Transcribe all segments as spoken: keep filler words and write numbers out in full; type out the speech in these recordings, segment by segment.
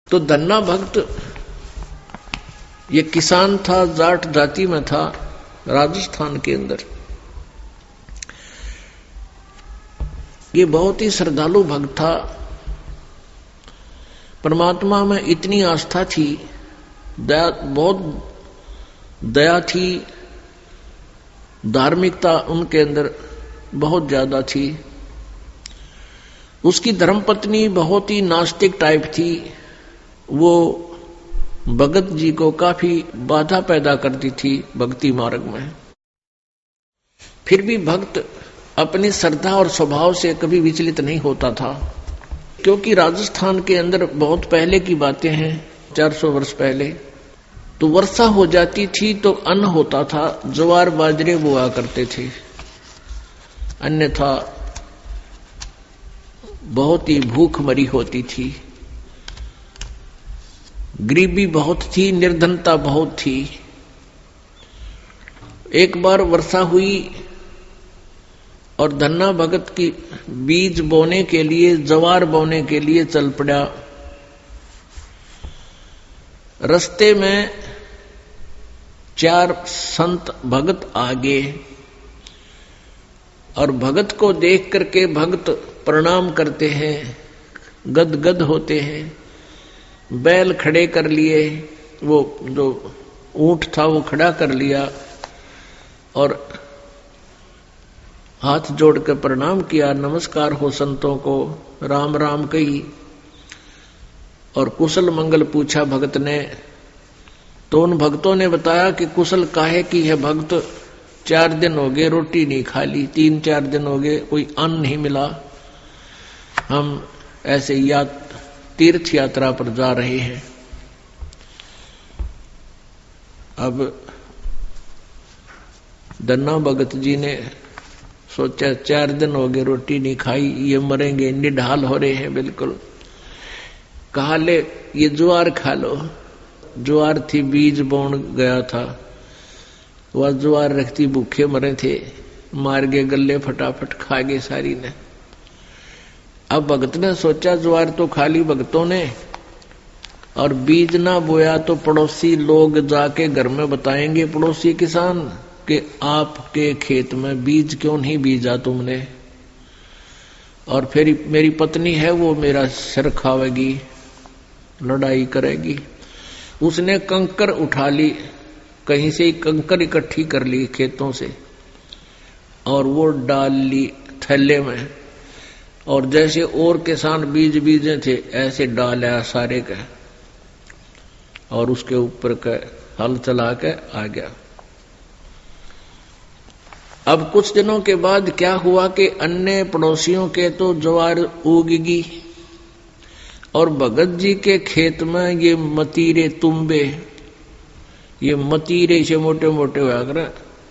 तो धन्ना भक्त ये किसान था, जाट जाति में था, राजस्थान के अंदर। ये बहुत ही श्रद्धालु भक्त था, परमात्मा में इतनी आस्था थी, दया, बहुत दया थी, धार्मिकता उनके अंदर बहुत ज्यादा थी। उसकी धर्मपत्नी बहुत ही नास्तिक टाइप थी, वो भगत जी को काफी बाधा पैदा करती थी भक्ति मार्ग में। फिर भी भक्त अपनी श्रद्धा और स्वभाव से कभी विचलित नहीं होता था, क्योंकि राजस्थान के अंदर बहुत पहले की बातें हैं, चार सौ वर्ष पहले, तो वर्षा हो जाती थी तो अन्न होता था, ज्वार बाजरे बोआ करते थे, अन्यथा बहुत ही भूख मरी होती थी, गरीबी बहुत थी, निर्धनता बहुत थी। एक बार वर्षा हुई और धन्ना भगत की बीज बोने के लिए, ज्वार बोने के लिए चल पड़ा। रास्ते में चार संत भगत आगे, और भगत को देख करके भगत प्रणाम करते हैं, गदगद होते हैं, बैल खड़े कर लिए, वो जो ऊंट था वो खड़ा कर लिया और हाथ जोड़कर प्रणाम किया, नमस्कार हो संतों को, राम राम कही और कुशल मंगल पूछा भगत ने। तो उन भक्तों ने बताया कि कुशल काहे की है भक्त, चार दिन हो गए रोटी नहीं खा ली, तीन चार दिन हो गए कोई अन्न नहीं मिला, हम ऐसे या तीर्थ यात्रा पर जा रहे हैं। अब धन्ना भगत जी ने सोचा चार दिन हो गए रोटी नहीं खाई, ये मरेंगे, निढाल हो रहे हैं बिल्कुल। कहा ले ये ज्वार खा लो। ज्वार थी, बीज बोन गया था, वह ज्वार रखती, भूखे मरे थे, मार गए गले, फटाफट खा गए सारी ने। अब भगत ने सोचा ज्वार तो खा ली भगतों ने, और बीज ना बोया तो पड़ोसी लोग जाके घर में बताएंगे, पड़ोसी किसान, कि आपके खेत में बीज क्यों नहीं बीजा तुमने, और फिर मेरी पत्नी है वो मेरा सिर खावेगी, लड़ाई करेगी। उसने कंकर उठा ली, कहीं से ही कंकर इकट्ठी कर ली खेतों से, और वो डाल ली थैले में, और जैसे और किसान बीज बीजे थे ऐसे डाला सारे का, और उसके ऊपर का हल चला के आ गया। अब कुछ दिनों के बाद क्या हुआ कि अन्य पड़ोसियों के तो ज्वार उगगी, और भगत जी के खेत में ये मतीरे तुम्बे, ये मतीरे से मोटे मोटे हुआ कर,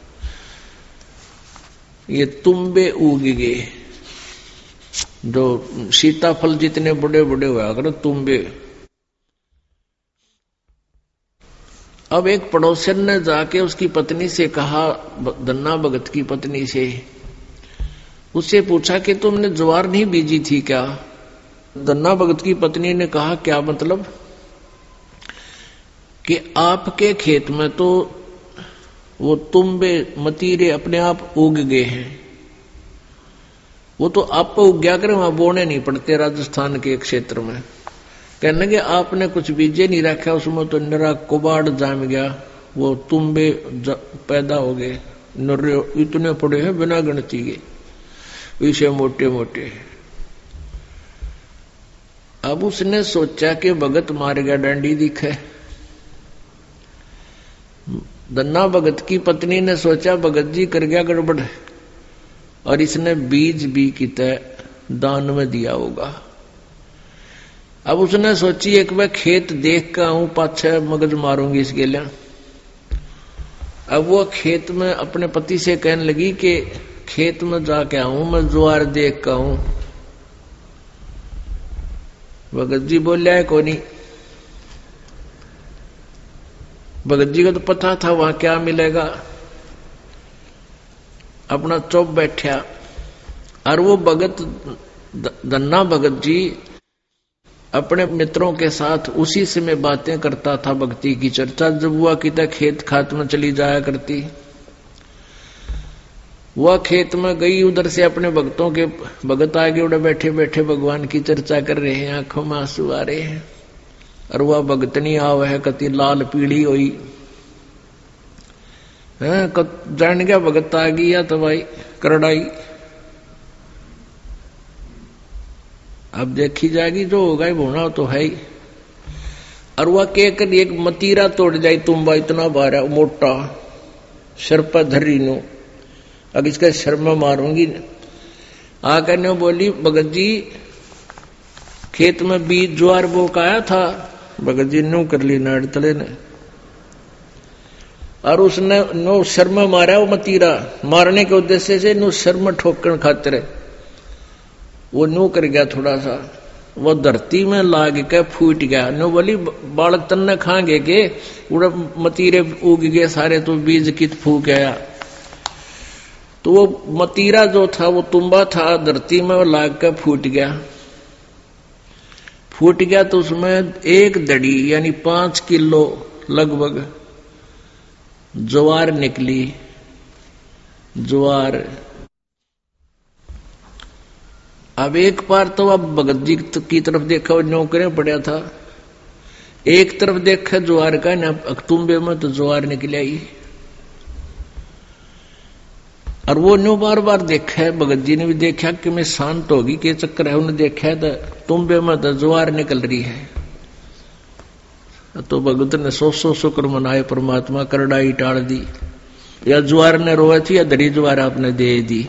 ये तुम्बे उग गए, जो सीताफल जितने बड़े बड़े हुआ कर तुम्बे। अब एक पड़ोसन ने जाके उसकी पत्नी से कहा, धन्ना भगत की पत्नी से, उससे पूछा कि तुमने ज्वार नहीं बीजी थी क्या? धन्ना भगत की पत्नी ने कहा क्या मतलब? कि आपके खेत में तो वो तुम्बे मतीरे अपने आप उग गए हैं, वो तो आप पर उग गया करे, वहां बोने नहीं पड़ते राजस्थान के क्षेत्र में। कहने लगे आपने कुछ बीजे नहीं रखा, उसमें तो निरा कुबाड़ जाम गया, वो तुम्बे पैदा हो गए, इतने पड़े हैं बिना गिनती के, इसे मोटे मोटे। अब उसने सोचा कि भगत मार गया डांडी दिखे। धन्ना भगत की पत्नी ने सोचा भगत जी कर गया गड़बड़, और इसने बीज भी की तरह दान में दिया होगा। अब उसने सोची एक बार खेत देख कर आऊं, पाछे मगज मारूंगी इसके लिए। अब वो खेत में अपने पति से कहने लगी कि खेत में जाके आऊं, मैं ज्वार देख कर आऊं। भगत जी बोलिया है को नहीं। भगत जी को तो पता था वहां क्या मिलेगा, अपना चुप बैठा। और वो भगत धन्ना भगत जी अपने मित्रों के साथ उसी से मैं बातें करता था, भक्ति की चर्चा। जब हुआ कि तक खेत खात में चली जाया करती, वह खेत में गई, उधर से अपने भक्तों के भगत आगे उड़े बैठे बैठे भगवान की चर्चा कर रहे हैं, आंखों में आंसू आ रहे हैं। और वह भगतनी आव है कति लाल पीली हुई है, जान गया भगत आ गई या तो भाई करड़ाई। अब देखी जाएगी, जो होगा ही होना तो है ही। और वह कहकर एक मतीरा तोड़ जाए, तुम भाई इतना बारा मोटा सर पर धरी नो, अब इसका सर में मारूंगी। आकर ने बोली, भगत जी खेत में बीज ज्वार बोक आया था। भगत जी नो कर ली नाड़ तले ने, और उसने नो सर में मारा। वो मतीरा मारने के उद्देश्य से नो सर में ठोकर खातिर वो नो कर गया थोड़ा सा, वो धरती में लाग के फूट गया। नो बोली बालक तन्ने खाएंगे के उड़ा मतीरे उग गए सारे, तो बीज कित फूक आया। तो वो मतीरा जो था वो तुम्बा था, धरती में लाग के फूट गया। फूट गया तो उसमें एक दड़ी यानी पांच किलो लगभग ज्वार निकली। ज्वार अब एक बार तो अब भगत जी की तरफ देखा, वो नौकरे पड़ा था, एक तरफ देखा ज्वार का ना, तुम्बे में तो ज्वार निकल आई। और वो न्यू बार बार देखा है, भगत जी ने भी देखा कि मैं शांत होगी के चक्कर है, उन्हें देखा तो तुम्बे में तो ज्वार निकल रही है। तो भगत ने सौ सौ शुक्र मनाए, परमात्मा करड़ाई टाल दी, या ज्वार ने रोए थी या दरी ज्वार आपने दे दी।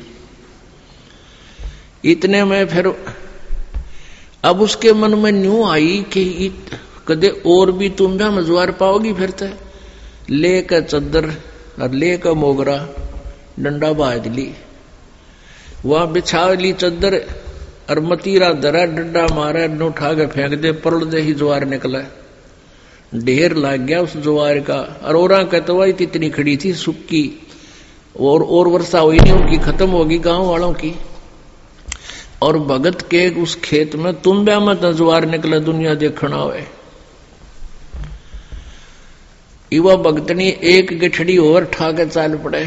इतने में फिर अब उसके मन में न्यू आई कि कदे और भी तुम भी हम ज्वार पाओगी। फिर तो लेकर चद्दर और लेकर मोगरा डंडा बाज ली, वहां बिछा ली चद्दर और मतीरा धरा, डंडा मारा, उठा के फेंक दे, परल दे ही ज्वार निकला। ढेर लग गया उस ज्वार का। और औरा कतवाई इतनी खड़ी थी सुक्की, और और वर्षा हुई नहीं, उनकी खत्म होगी गांव वालों की। और भगत के उस खेत में तुम्बे में तो ज्वार निकले, दुनिया देखना हुए। युवा भगतनी एक गठड़ी और ठाके चाल पड़े।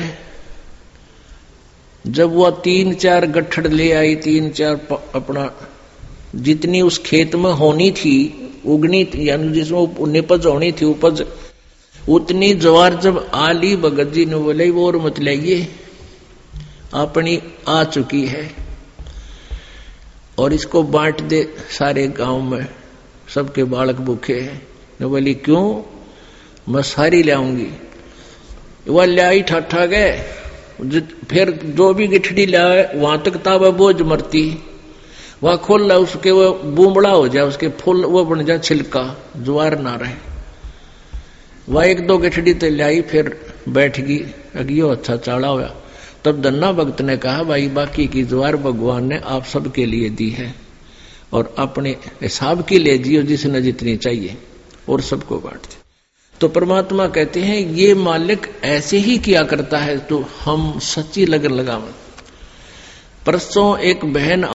जब वह तीन चार गठड़ ले आई, तीन चार अपना जितनी उस खेत में होनी थी, उगनी थी, यानी जिसमें निपज होनी थी उपज, उतनी ज्वार जब आली, भगत जी ने बोले वो और मत लाइए, अपनी आ चुकी है और इसको बांट दे सारे गांव में, सबके बालक भूखे हैं। ने बोली क्यों, मैं सारी ले आऊंगी। वह ले आई, ठाठा गए, फिर जो भी गिठड़ी लाए वहां तक ताबा बोझ मरती, वह खोल ला, उसके वो बूमड़ा हो जाए, उसके फूल वो बन जाए छिलका, ज्वार ना रहे। वह एक दो गिठड़ी तो लाई, फिर बैठ गई, अगियो अच्छा चाड़ा हुआ। तब धन्ना भक्त ने कहा, भाई बाकी की ज्वार भगवान ने आप सबके लिए दी है, और अपने हिसाब की ले जियो जिसने जितनी चाहिए, और सबको बांट दे। तो परमात्मा कहते हैं ये मालिक ऐसे ही किया करता है, तो हम सच्ची लगन लगावें। परसों एक बहन